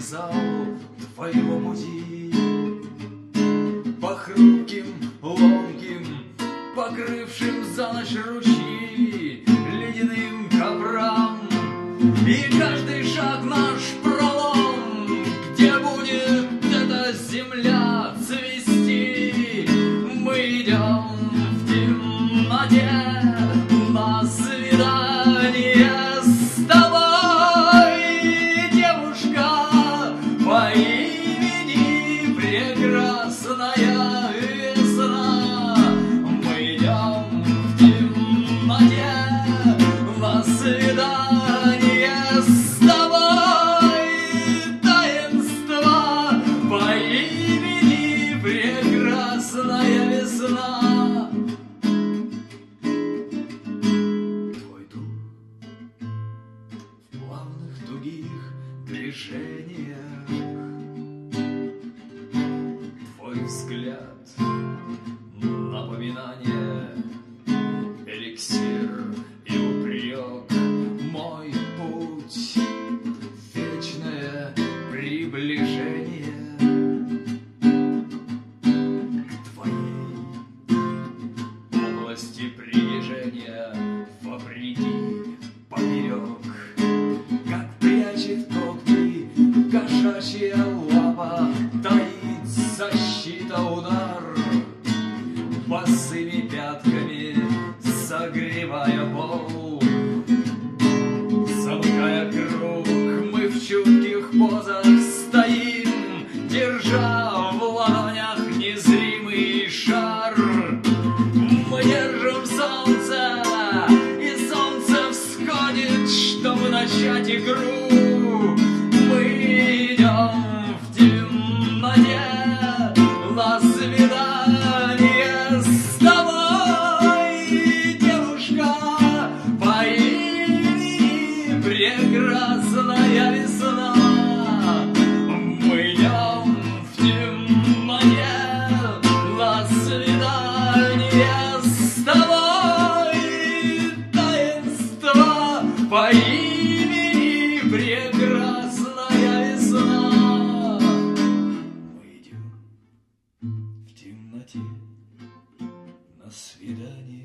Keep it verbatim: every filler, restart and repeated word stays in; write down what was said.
зал твоего пути. По хрупким, ломким, покрывшим за ночь ручьи ледяным коврам. И каждый шаг наш пролом, где будет эта земля цвести. Мы идем в темноте на свидание с тобой, девушка по имени Прекрасная весна. Мы идем в темноте на свидание с тобой, таинство по имени Прекрасная весна. Твой дух в плавных тугих движениях, твой взгляд напоминание, эликсир и упрек. Мой путь — вечное приближение к твоей области притяжения, вопреки, поперек. Как прячет когти кошачья лапа, таит защита удар, босыми пятками согревая пол. Замыкая круг, мы в чутких позах стоим, держа в ладонях незримый шар. Мы держим солнце, и солнце всходит, чтобы начать игру. Мы идем в темноте на свидание с тобой, девушка по имени Прекрасная весна. Мы идем в темноте на свидание с тобой, таинство по имени Прекрасная весна. Мы идем в темноте на свидание